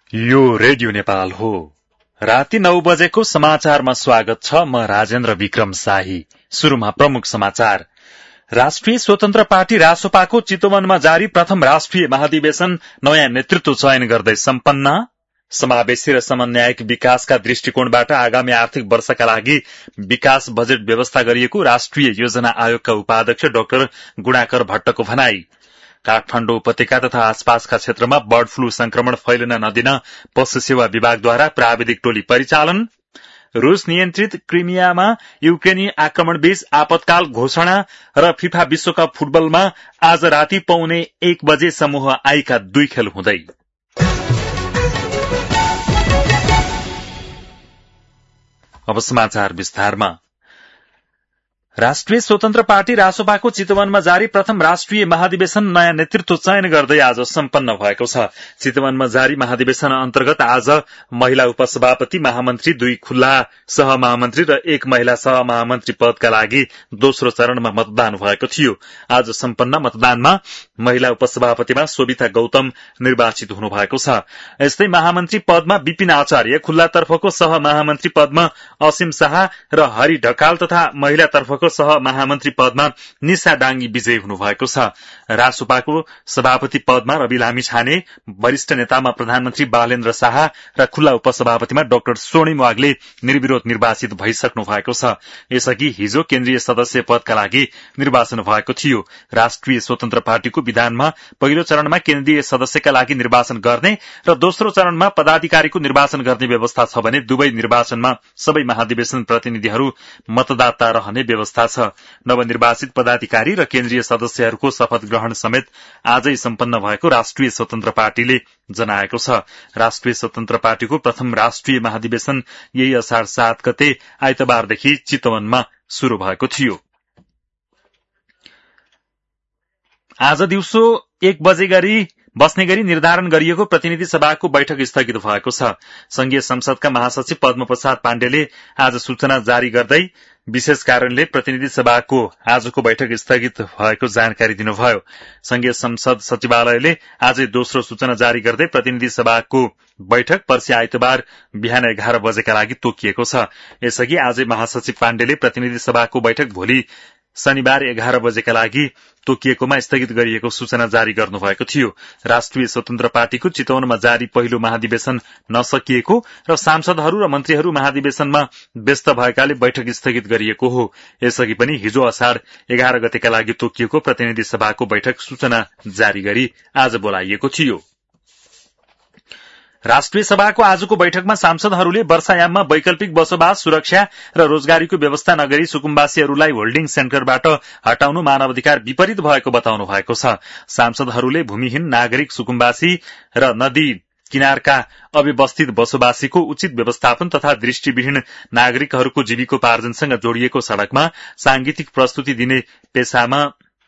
यो रेडियो नेपाल हो। राति 9 बजेको समाचारमा स्वागत छ। म राजेन्द्र विक्रम शाही। शुरूमा प्रमुख समाचार। राष्ट्रिय स्वतन्त्र पार्टी रासोपाको चितवनमा जारी प्रथम राष्ट्रिय महाधिवेशन नयाँ नेतृत्व चयन गर्दै सम्पन्न। समावेशी र समन्वयक विकासका दृष्टिकोणबाट आगामी आर्थिक वर्षका लागि विकास बजेट व्यवस्था गरिएको राष्ट्रिय योजना आयोगका उपाध्यक्ष डाक्टर गुणाकर भट्टको भनाई। काठमाडौँ उपत्यका तथा आसपासका क्षेत्रमा बर्ड फ्लू संक्रमण फैलिन नदिन पशु सेवा विभागद्वारा प्राविधिक टोली परिचालन। रूस नियन्त्रित क्रिमियामा युक्रेनी आक्रमणबीच आपतकाल घोषणा र फिफा विश्वकप फुटबलमा आज राति 1:15 बजे समूह आईका 2 खेल हुँदै। अब समाचार विस्तारमा। राष्ट्रिय स्वतन्त्र पार्टी रासोपाको चितवनमा जारी प्रथम राष्ट्रिय महाधिवेशन नयाँ नेतृत्व चयन गर्दै आज सम्पन्न भएको छ। चितवनमा जारी महाधिवेशन अन्तर्गत आज महिला उपसभापति, महामन्त्री, 2 खुल्ला सहमहामन्त्री र 1 महिला सहमहामन्त्री पदका लागि दोस्रो चरणमा मतदान भएको थियो। आज सम्पन्न मतदानमा महिला उपसभापतिमा सोभिता गौतम निर्वाचित हुनुभएको छ। यस्तै महामन्त्री पदमा विपिन आचार्य, खुल्लातर्फको सहमहामन्त्री पदमा असीम शाह र हरि ढकाल तथा महिलातर्फको सहमहामन्त्री पदमा निशा डाङ्गी विजयी हुनुभएको छ। रासोपाको सभापति पदमा रवि लामिछाने, वरिष्ठ नेतामा प्रधानमन्त्री बालेन्द्र शाह र खुल्ला उपसभापतिमा डाक्टर स्वर्णिम वाग्ले निर्विरोध निर्वाचित भइसक्नु भएको छ। यसअघि हिजो केन्द्रीय सदस्य पदका लागि निर्वाचन भएको थियो। राष्ट्रिय स्वतन्त्र पार्टीको विधानमा पहिलो चरणमा केन्द्रीय सदस्यका लागि निर्वाचन गर्ने र दोस्रो चरणमा पदाधिकारीको निर्वाचन गर्ने व्यवस्था छ भने दुवै निर्वाचनमा सबै महाधिवेशन प्रतिनिधिहरू मतदाता रहने व्यवस्था छ। नवनिर्वाचित पदाधिकारी र केन्द्रीय सदस्यहरूको शपथ ग्रहण समेत आजै सम्पन्न भएको राष्ट्रिय स्वतन्त्र पार्टीले जनाएको छ। राष्ट्रिय स्वतन्त्र पार्टीको प्रथम राष्ट्रिय महाधिवेशन यही असार 7 गते आइतबारदेखि चितवनमा शुरू भएको थियो। आज दिउँसो 1 बजे गरी बस्ने गरी निर्धारण गरिएको प्रतिनिधि सभाको बैठक स्थगित भएको छ। संघीय संसदका महासचिव पद्मप्रसाद पाण्डेले आज सूचना जारी गर्दै विशेष कारणले प्रतिनिधि सभाको आजको बैठक स्थगित भएको जानकारी दिनुभयो। संघीय संसद सचिवालयले आजै दोस्रो सूचना जारी गर्दै प्रतिनिधि सभाको बैठक पर्सि आइतबार बिहान 11 बजेका लागि तोकिएको छ। यसअघि आजै महासचिव पाण्डेले प्रतिनिधि सभाको बैठक भोलि शनिबार 11 बजेका लागि तोकिएकोमा स्थगित गरिएको सूचना जारी गर्नुभएको थियो। राष्ट्रिय स्वतन्त्र पार्टीको चितवनमा जारी पहिलो महाधिवेशन नसकिएको र सांसदहरू र मन्त्रीहरू महाधिवेशनमा व्यस्त भएकाले बैठक स्थगित गरिएको हो। यसअघि पनि हिजो असार 11 गतेका लागि तोकिएको प्रतिनिधि सभाको बैठक सूचना जारी गरी आज बोलाइएको थियो। राष्ट्रिय सभाको आजको बैठकमा सांसदहरूले वर्षायाममा वैकल्पिक बसोबास, सुरक्षा र रोजगारीको व्यवस्था नगरी सुकुम्बासीहरूलाई होल्डिङ सेन्टरबाट हटाउनु मानवाधिकार विपरीत भएको बताउनु भएको छ। सांसदहरूले भूमिहीन नागरिक सुकुम्बासी र नदी किनारका अव्यवस्थित बसोबासीको उचित व्यवस्थापन तथा दृष्टिविहीन नागरिकहरूको जीविकोपार्जनसँग जोडिएको सड़कमा सांगीतिक प्रस्तुति दिने पेशामा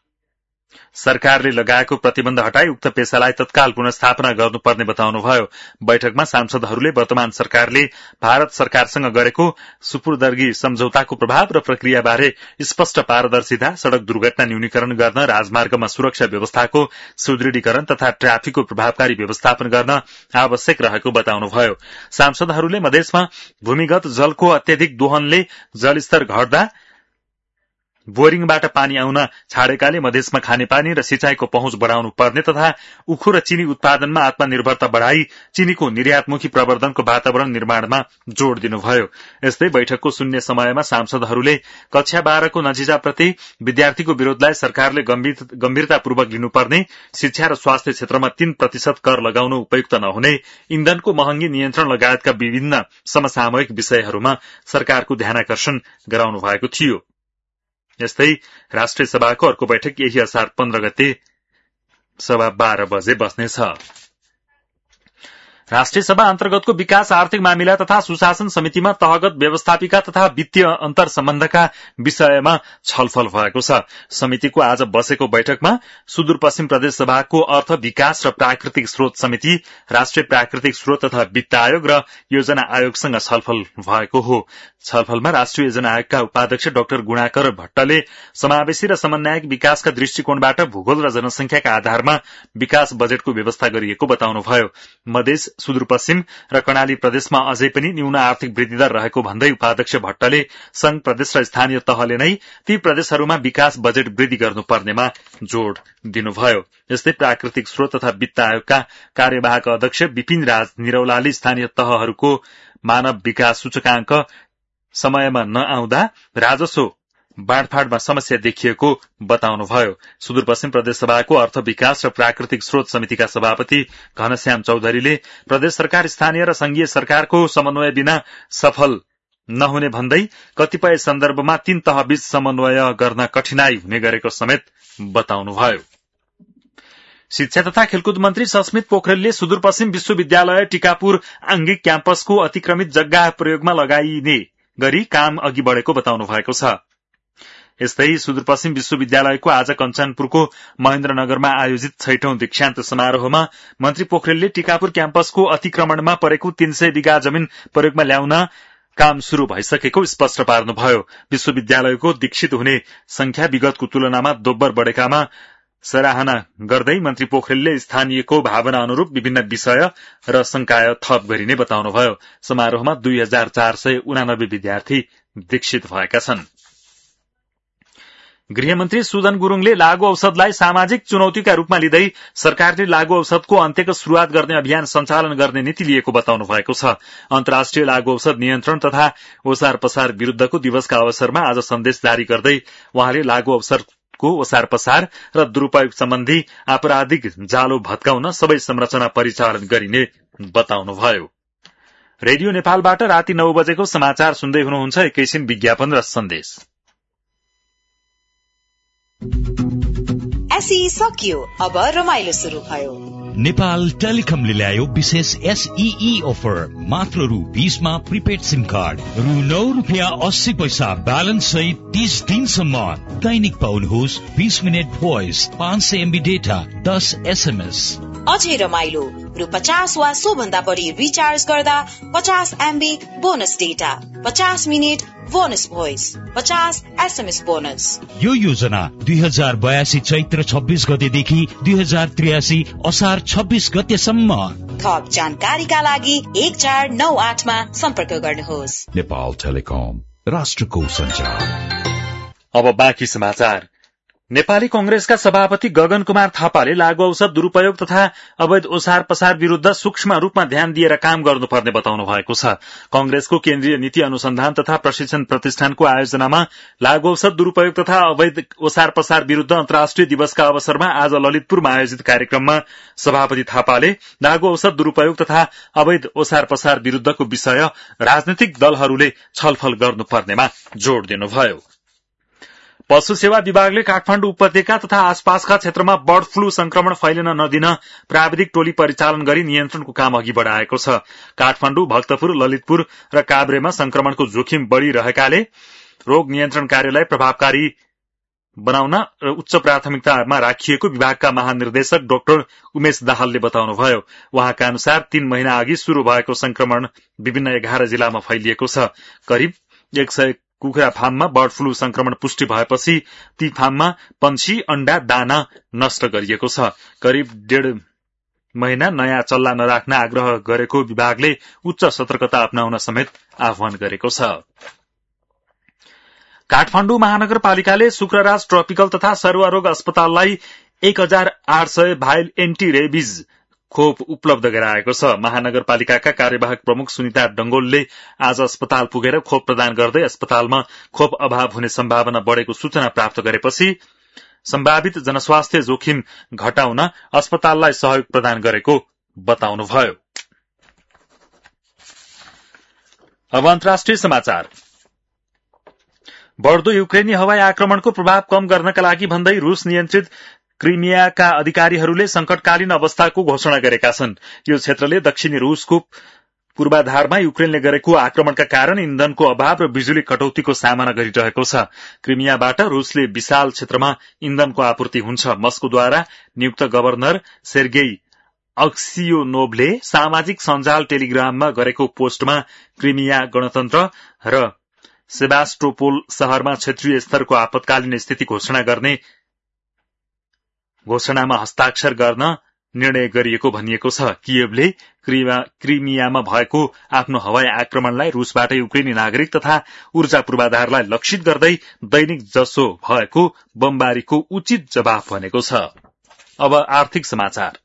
सरकारले लगाएको प्रतिबन्ध हटाई उक्त पेशालाई तत्काल पुनर्स्थापना गर्नुपर्ने बताउनुभयो। बैठकमा सांसदहरूले वर्तमान सरकारले भारत सरकारसँग गरेको सुपुर्दगी सम्झौताको प्रभाव र प्रक्रियाबारे स्पष्ट पारदर्शिता, सड़क दुर्घटना न्यूनीकरण गर्न, राजमार्गमा सुरक्षा व्यवस्थाको सुदृढीकरण तथा ट्राफिकको प्रभावकारी व्यवस्थापन गर्न आवश्यक रहेको बताउनुभयो। सांसदहरूले मधेसमा भूमिगत जलको अत्यधिक दोहनले जलस्तर घट्दा बोरिङबाट पानी आउन छाडेकाले मधेसमा खानेपानी र सिंचाईको पहुँच बढ़ाउनु पर्ने तथा उखु र चिनी उत्पादनमा आत्मनिर्भरता बढ़ाई चिनीको निर्यातमुखी प्रवर्धनको वातावरण निर्माणमा जोड़ दिनुभयो। यस्तै बैठकको शून्य समयमा सांसदहरूले कक्षा 12 को नतिजाप्रति विद्यार्थीको विरोधलाई सरकारले गम्भीरतापूर्वक लिनुपर्ने, शिक्षा र स्वास्थ्य क्षेत्रमा 3% कर लगाउनु उपयुक्त नहुने, इन्धनको महँगी नियन्त्रण लगायतका विभिन्न समसामयिक विषयहरूमा सरकारको ध्यानाकर्षण गराउनु भएको थियो। यस्तै राष्ट्रिय सभाको अर्को बैठक यही असार 15 गते सभा 12 बजे बस्नेछ। राष्ट्रिय सभा अन्तर्गतको विकास, आर्थिक मामिला तथा सुशासन समितिमा तहगत व्यवस्थापिका तथा वित्तीय अन्तर सम्बन्धका विषयमा छलफल भएको छ। समितिको आज बसेको बैठकमा सुदूरपश्चिम प्रदेश सभाको अर्थ, विकास र प्राकृतिक स्रोत समिति, राष्ट्रिय प्राकृतिक स्रोत तथा वित्त आयोग र योजना आयोगसँग छलफल भएको हो। छलफलमा राष्ट्रिय योजना आयोगका उपाध्यक्ष डाक्टर गुणाकर भट्टले समावेशी र समन्वयक विकासका दृष्टिकोणबाट भूगोल र जनसंख्याका आधारमा विकास बजेटको व्यवस्था गरिएको बताउनुभयो। मधेस सुदूरपश्चिम र कर्णाली प्रदेशमा अझै पनि न्यून आर्थिक वृद्धिदर रहेको भन्दै उपाध्यक्ष भट्टले संघ प्रदेश र स्थानीय तहले नै ती प्रदेशहरूमा विकास बजेट वृद्धि गर्नुपर्नेमा जोड़ दिनुभयो। यस्तै प्राकृतिक स्रोत तथा वित्त आयोगका कार्यवाहक अध्यक्ष विपिन राज निरौलाले स्थानीय तहहरूको मानव विकास सूचकांक समयमा नआउँदा राजस्व बाँडफाँडमा समस्या देखिएको बताउनुभयो। सुदूरपश्चिम प्रदेशसभाको अर्थ विकास र प्राकृतिक स्रोत समितिका सभापति घनश्याम चौधरीले प्रदेश सरकार स्थानीय र संघीय सरकारको समन्वय बिना सफल नहुने भन्दै कतिपय सन्दर्भमा तीन तहबीच समन्वय गर्न कठिनाई हुने गरेको समेत बताउनुभयो। शिक्षा तथा खेलकुद मन्त्री सस्मित पोखरेलले सुदूरपश्चिम विश्वविद्यालय टीकापुर आंगिक क्याम्पसको अतिक्रमित जग्गा प्रयोगमा लगाइने गरी काम अघि बढ़ेको बताउनु भएको छ। यस्तै सुदूरपश्चिम विश्वविद्यालयको आज कञ्चनपुरको महेन्द्रनगरमा आयोजित 6औं दीक्षान्त समारोहमा मन्त्री पोखरेलले टीकापुर क्याम्पसको अतिक्रमणमा परेको 300 बिघा जमिन प्रयोगमा ल्याउन काम शुरू भइसकेको स्पष्ट पार्नुभयो। विश्वविद्यालयको दीक्षित हुने संख्या विगतको तुलनामा दोब्बर बढ़ेकामा सराहना गर्दै मन्त्री पोखरेलले स्थानीयको भावना अनुरूप विभिन्न विषय र संकाय थप गरिने बताउनुभयो। समारोहमा 2489 विद्यार्थी दीक्षित भएका छन्। गृहमन्त्री सुदन गुरूङले लागू औषधलाई सामाजिक चुनौतीका रूपमा लिँदै सरकारले लागू औषधको अन्त्यको शुरूआत गर्ने अभियान सञ्चालन गर्ने नीति लिएको बताउनु भएको छ। अन्तर्राष्ट्रिय लागू औषध नियन्त्रण तथा ओसार पसार विरूद्धको दिवसका अवसरमा आज सन्देश जारी गर्दै वहाँले लागू औषधको ओसार पसार र दुरूपयोग सम्बन्धी आपराधिक जालो भत्काउन सबै संरचना परिचालन गरिने बताउनुभयो। रेडियो नेपालबाट राति 9 बजेको समाचार सुन्दै हुनुहुन्छ। एकैछिन विज्ञापन र सन्देश। एसई सकियो, अब रमाइलो शुरू भयो। नेपाल टेलिकमले ल्यायो विशेष एसईई अफर। मात्र रु 20 मा प्रिपेड सिम कार्ड, रु 9 रुपियाँ 80 पैसा ब्यालेन्स सहित 30 दिनसम्म दैनिक पाउनुहोस् 20 minute voice, 500 MB data, 10 SMS। अझै रमाइलो, रु 50 वा सो भन्दा बढी रिचार्ज गर्दा 50 MB bonus data, 50 minute bonus voice, 50 SMS bonus. यो योजना 2082 चैत्र 26 गतेदेखि 2083 असार 26 गतेसम्म। थप जानकारीका लागि 1498 मा सम्पर्क गर्नुहोस्। नेपाल टेलिकम, राष्ट्रको सञ्चार। अब बाँकी समाचार। नेपाली कंग्रेसका सभापति गगन कुमार थापाले लागू औषध दुरूपयोग तथा अवैध ओसार पसार विरूद्ध सूक्ष्म रूपमा ध्यान दिएर काम गर्नुपर्ने बताउनु भएको छ। कंग्रेसको केन्द्रीय नीति अनुसन्धान तथा प्रशिक्षण प्रतिष्ठानको आयोजनामा लागू औषध दुरूपयोग तथा अवैध ओसार पसार विरूद्ध अन्तर्राष्ट्रिय दिवसका अवसरमा आज ललितपुरमा आयोजित कार्यक्रममा सभापति थापाले लागू औषध दुरूपयोग तथा अवैध ओसार पसार विरूद्धको विषय राजनैतिक दलहरूले छलफल गर्नुपर्नेमा जोड़ दिनुभयो। पशु सेवा विभागले काठमाडौँ उपत्यका तथा आसपासका क्षेत्रमा बर्ड फ्लू संक्रमण फैलिन नदिन प्राविधिक टोली परिचालन गरी नियन्त्रणको काम अघि बढ़ाएको छ। काठमाडौँ, भक्तपुर, ललितपुर र काभ्रेमा संक्रमणको जोखिम बढ़िरहेकाले रोग नियन्त्रण कार्यलाई प्रभावकारी बनाउन र उच्च प्राथमिकतामा राखिएको विभागका महानिर्देशक डाक्टर उमेश दाहालले बताउनुभयो। उहाँका अनुसार 3 महिना अघि शुरू भएको संक्रमण विभिन्न 11 जिल्लामा फैलिएको छ। करिब 100 कुखुरा फार्ममा बर्ड फ्लू संक्रमण पुष्टि भएपछि ती फार्ममा पंक्षी, अण्डा, दाना नष्ट गरिएको छ। करिब 1.5 महिना नयाँ चल्ला नराख्न आग्रह गरेको विभागले उच्च सतर्कता अपनाउन समेत आह्वान गरेको छ। काठमाडौँ महानगरपालिकाले शुक्रराज ट्रपिकल तथा सर्वरोग अस्पताललाई 1800 भाइल एन्टी रेबिज खोप उपलब्ध गराएको छ। महानगरपालिकाका कार्यवाहक प्रमुख सुनिता डंगोलले आज अस्पताल पुगेर खोप प्रदान गर्दै अस्पतालमा खोप अभाव हुने सम्भावना बढ़ेको सूचना प्राप्त गरेपछि सम्भावित जनस्वास्थ्य जोखिम घटाउन अस्पताललाई सहयोग प्रदान गरेको बताउनुभयो। अब अन्तर्राष्ट्रिय समाचार। बढ़दो युक्रेनी हवाई आक्रमणको प्रभाव कम गर्नका लागि भन्दै रूस नियन्त्रित क्रिमियाका अधिकारीहरूले संकटकालीन अवस्थाको घोषणा गरेका छन्। यो क्षेत्रले दक्षिणी रूसको पूर्वाधारमा युक्रेनले गरेको आक्रमणका कारण इन्धनको अभाव र बिजुली कटौतीको सामना गरिरहेको छ। क्रिमियाबाट रूसले विशाल क्षेत्रमा इन्धनको आपूर्ति हुन्छ। मस्कोद्वारा नियुक्त गभर्नर सेर्गेई अक्सियोनोभले सामाजिक सञ्जाल टेलिग्राममा गरेको पोस्टमा क्रिमिया गणतन्त्र र सेबास्टोपोल शहरमा क्षेत्रीय स्तरको आपतकालीन स्थिति घोषणामा हस्ताक्षर गर्न निर्णय गरिएको भनिएको छ। कियेभले क्रिमियामा भएको आफ्नो हवाई आक्रमणलाई रूसबाट युक्रेनी नागरिक तथा ऊर्जा पूर्वाधारलाई लक्षित गर्दै दैनिक जसो भएको बमबारीको उचित जवाफ भनेको छ। अब आर्थिक समाचार।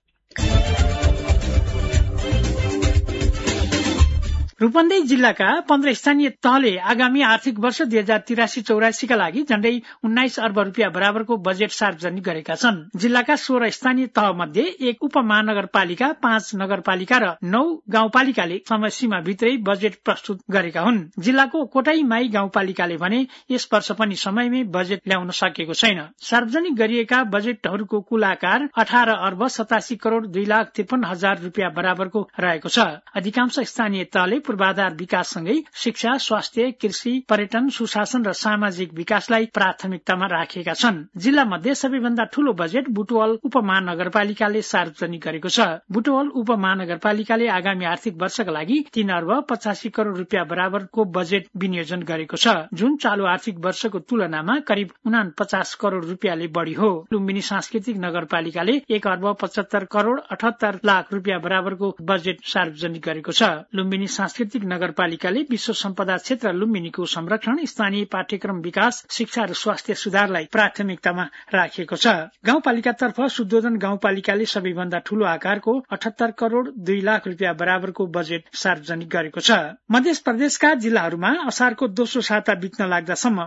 रूपन्देही जिल्लाका 15 स्थानीय तहले आगामी आर्थिक वर्ष 2083-84 का लागि झण्डै 19 अर्ब रुपियाँ बराबरको बजेट सार्वजनिक गरेका छन्। जिल्लाका 16 स्थानीय तह मध्ये 1 उपमहानगरपालिका, 5 नगरपालिका र 9 गाउँपालिकाले समय सीमा भित्रै बजेट प्रस्तुत गरेका हुन्। जिल्लाको कोटाई माई गाउँपालिकाले भने यस वर्ष पनि समयमै बजेट ल्याउन सकेको छैन। सार्वजनिक गरिएका बजेटहरूको कुल आकार 18 अर्ब 87 करोड़ 2,53,000 रुपियाँ बराबरको रहेको छ। अधिकांश स्थानीय तहले पूर्वाधार विकाससँगै शिक्षा, स्वास्थ्य, कृषि, पर्यटन, सुशासन र सामाजिक विकासलाई प्राथमिकतामा राखेका छन्। जिल्ला मध्ये सबैभन्दा ठूलो बजेट बुटवल उपमहानगरपालिकाले सार्वजनिक गरेको छ। बुटवल उपमहानगरपालिकाले आगामी आर्थिक वर्षका लागि 3 अर्ब 85 करोड़ रुपियाँ बराबरको बजेट विनियोजन गरेको छ, जुन चालू आर्थिक वर्षको तुलनामा करिब 49 करोड़ रुपियाँले बढ़ी हो। लुम्बिनी सांस्कृतिक नगरपालिकाले 1 अर्ब 75 करोड़ 78 लाख रुपियाँ बराबरको बजेट सार्वजनिक गरेको छ। लुम्बिनी सांस्कृतिक नगरपालिकाले विश्व सम्पदा क्षेत्र लुम्बिनीको संरक्षण, स्थानीय पाठ्यक्रम विकास, शिक्षा र स्वास्थ्य सुधारलाई प्राथमिकतामा राखिएको छ। गाउँपालिकातर्फ शुद्धोधन गाउँपालिकाले सबैभन्दा ठूलो आकारको 78 करोड़ 2 लाख रुपियाँ बराबरको बजेट सार्वजनिक गरेको छ। मध्य प्रदेशका जिल्लाहरूमा असारको दोस्रो साता बित्न लाग्दासम्म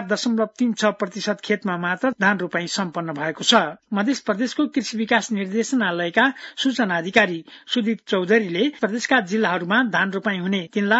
4.36% खेतमा मात्र धान रोपाई सम्पन्न भएको छ। मध्य प्रदेशको कृषि विकास निर्देशनालयका सूचना अधिकारी सुदीप चौधरीले प्रदेशका जिल्लाहरूमा धान रोपाई हुने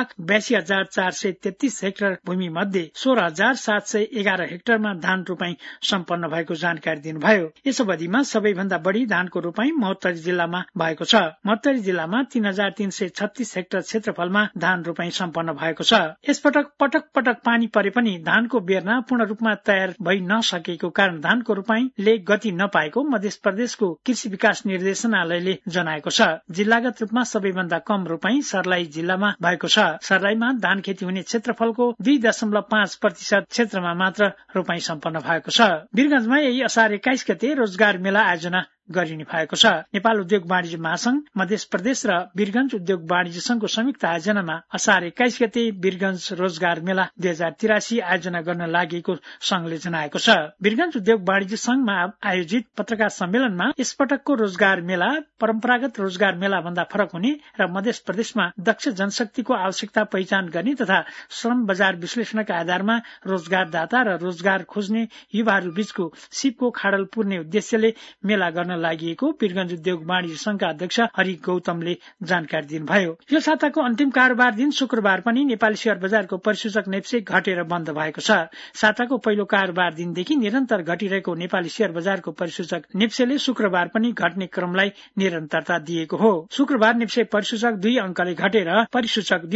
3,82,433 हेक्टर भूमि मध्ये 16,711 हेक्टरमा धान रोपाई सम्पन्न भएको जानकारी दिनुभयो। यस अवधिमा सबैभन्दा बढ़ी धानको रोपाई महोत्तरी जिल्लामा भएको छ। महोत्तरी जिल्लामा 3,336 हेक्टर क्षेत्रफलमा धान रोपाई सम्पन्न भएको छ। यसपटक पटक पानी परे पनि धानको बेर्ना पूर्ण रूपमा तयार भइ नसकेको कारण धानको रोपाईले गति नपाएको मध्य प्रदेशको कृषि विकास निर्देशनालयले जनाएको छ। जिल्लागत रूपमा सबैभन्दा कम रोपाई सर्लाही जिल्लामा भएको छ। सर्लाहीमा धान खेती हुने क्षेत्रफलको 2.5% क्षेत्रमा मात्र रोपाई सम्पन्न भएको छ। वीरगंजमा यही असार 21 गते रोजगार मेला आयोजना गरिने भएको छ। नेपाल उद्योग वाणिज्य महासंघ, मध्य प्रदेश र वीरगंज उद्योग वाणिज्य संघको संयुक्त आयोजनामा असार 21 गते वीरगंज रोजगार मेला 2083 आयोजना गर्न लागेको संघले जनाएको छ। वीरगंज उद्योग वाणिज्य संघमा आयोजित पत्रकार सम्मेलनमा यसपटकको रोजगार मेला परम्परागत रोजगार मेला भन्दा फरक हुने र मध्य प्रदेशमा दक्ष जनशक्तिको आवश्यकता पहिचान गर्ने तथा श्रम बजार विश्लेषणका आधारमा रोजगारदाता र रोजगार खोज्ने युवाहरू बीचको सिपको खाडल पुर्ने उद्देश्यले मेला गर्न लागि वीरगंज उद्योग वाणिज्य संघका अध्यक्ष हरि गौतमले जानकारी दिनुभयो। यो साताको अन्तिम कारोबार दिन शुक्रबार पनि नेपाली शेयर बजारको परिसूचक नेप्से घटेर बन्द भएको छ। साताको पहिलो कारोबार दिनदेखि निरन्तर घटिरहेको नेपाली शेयर बजारको परिसूचक नेप्सेले शुक्रबार पनि घट्ने क्रमलाई निरन्तरता दिएको हो। शुक्रबार नेप्से परिसूचक 2 अंकले घटेर परिसूचक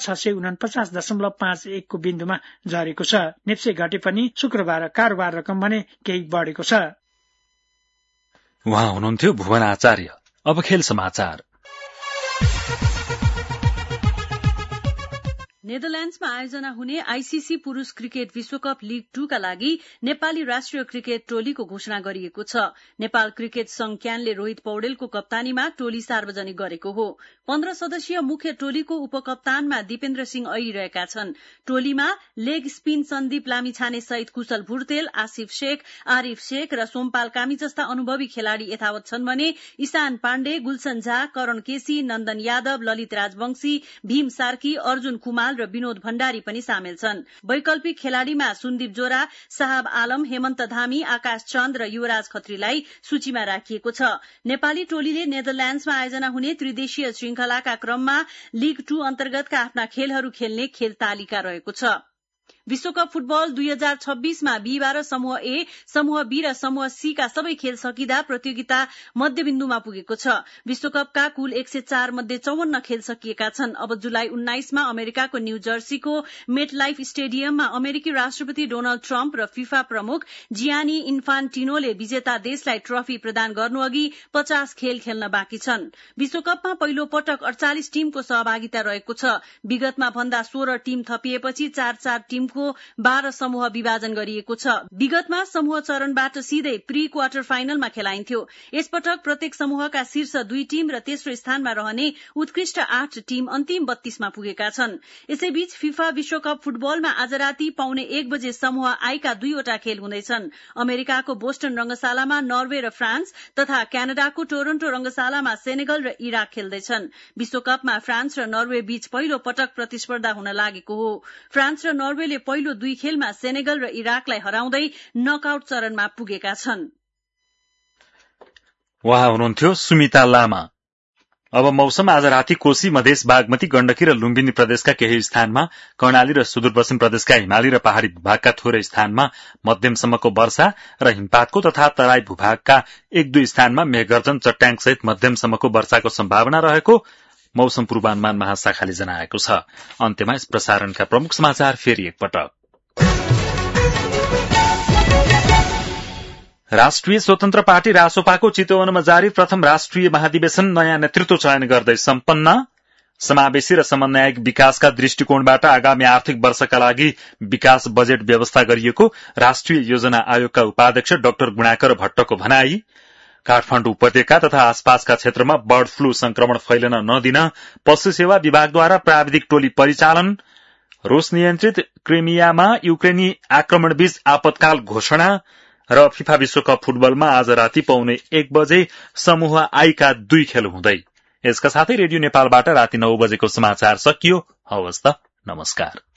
2649.51 को बिन्दुमा झरेको छ। नेप्से घटे पनि शुक्रबार कारोबार रकम भने केही बढेको छ। उहाँ हुनुहुन्थ्यो भुवन आचार्य। अब खेल समाचार। नेदरल्याण्ड्समा आयोजना हुने आईसीसी पुरूष क्रिकेट विश्वकप लीग 2 का लागि नेपाली राष्ट्रिय क्रिकेट टोलीको घोषणा गरिएको छ। नेपाल क्रिकेट संघ क्यानले रोहित पौडेलको कप्तानीमा टोली सार्वजनिक गरेको हो। 15 सदस्यीय मुख्य टोलीको उपकप्तानमा दीपेन्द्र सिंह ऐरी रहेका छन्। टोलीमा लेग स्पिन सन्दीप लामिछाने सहित कुशल भुर्तेल, आसिफ शेख, आरिफ शेख र सोमपाल कामी जस्ता अनुभवी खेलाड़ी यथावत छन् भने ईशान पाण्डे, गुलशन झा, करण केसी, नन्दन यादव, ललित राजवंशी, भीम सार्की, अर्जुन कुमाल र विनोद भण्डारी पनि सामेल छन्। वैकल्पिक खेलाड़ीमा सुन्दीप जोरा, साहब आलम, हेमन्त धामी, आकाश चन्द र युवराज खत्रीलाई सूचीमा राखिएको छ। नेपाली टोलीले नेदरल्याण्ड्समा आयोजना हुने त्रिदेशीय श्रृंखलाका क्रममा लीग 2 अन्तर्गतका आफ्ना खेलहरू खेल्ने खेल तालिका रहेको छ। विश्वकप फुटबल 2026 मा बिहीबार समूह ए, समूह बी र समूह सी का सबै खेल सकिँदा प्रतियोगिता मध्यबिन्दुमा पुगेको छ। विश्वकपका कुल 104 मध्ये 54 खेल सकिएका छन्। अब जुलाई 19 मा अमेरिकाको न्यू जर्सीको मेटलाइफ स्टेडियममा अमेरिकी राष्ट्रपति डोनाल्ड ट्रम्प र फिफा प्रमुख जियानी इन्फान्टिनोले विजेता देशलाई ट्रफी प्रदान गर्नुअघि 50 खेल खेल्न बाँकी छन्। विश्वकपमा पहिलो पटक 48 टिमको सहभागिता रहेको छ। विगतमा भन्दा 16 टिम थपिएपछि 4-4 टिमको राउण्डको 12 समूह विभाजन गरिएको छ। विगतमा समूह चरणबाट सिधै प्री क्वार्टर फाइनलमा खेलाइन्थ्यो। यसपटक प्रत्येक समूहका शीर्ष 2 टीम र तेस्रो स्थानमा रहने उत्कृष्ट 8 टीम अन्तिम 32 मा पुगेका छन्। यसैबीच फिफा विश्वकप फुटबलमा आज राति 1:15 बजे समूह आईका 2वटा खेल हुँदैछन्। अमेरिकाको बोस्टन रंगशालामा नर्वे र फ्रान्स तथा क्यानाडाको टोरन्टो रंगशालामा सेनेगल र इराक खेल्दैछन्। विश्वकपमा फ्रान्स र नर्वे बीच पहिलो पटक प्रतिस्पर्धा हुन लागेको हो। फ्रान्स र नर्वेले पहिलो 2 खेलमा सेनेगल र इराकलाई हराउँदै नकआउट चरणमा पुगेका छन्। उहाँ हुनुहुन्थ्यो सुमिता लामा। अब मौसम। आज राति कोशी, मधेस, बागमती, गण्डकी र लुम्बिनी प्रदेशका केही स्थानमा, कर्णाली र सुदूरपश्चिम प्रदेशका हिमाली र पहाड़ी भूभागका थोरै स्थानमा मध्यमसम्मको वर्षा र हिमपातको तथा तराई भूभागका 1-2 स्थानमा मेघगर्जन, चट्याङसहित मध्यमसम्मको वर्षाको सम्भावना रहेको मौसम पूर्वानुमान महाशाखाले जनाएको छ। अन्त्यमा यस प्रसारणका प्रमुख समाचार फेरि एकपटक। राष्ट्रिय स्वतन्त्र पार्टी रासोपाको चितवनमा जारी प्रथम राष्ट्रिय महाधिवेशन नयाँ नेतृत्व चयन गर्दै सम्पन्न। समावेशी र समन्वयिक विकासका दृष्टिकोणबाट आगामी आर्थिक वर्षका लागि विकास बजेट व्यवस्था गरिएको राष्ट्रिय योजना आयोगका उपाध्यक्ष डाक्टर गुणाकर भट्टको भनाई। काठमाडौँ उपत्यका तथा आसपासका क्षेत्रमा बर्ड फ्लू संक्रमण फैलन नदिन पशु सेवा विभागद्वारा प्राविधिक टोली परिचालन। रूस नियन्त्रित क्रिमियामा युक्रेनी आक्रमणबीच आपतकाल घोषणा र फिफा विश्वकप फुटबलमा आज राति 1:15 बजे समूह आईका 2 खेल हुँदै। यसका साथै रेडियो नेपालबाट राति 9 बजेको समाचार सकियो। हवस् त, नमस्कार।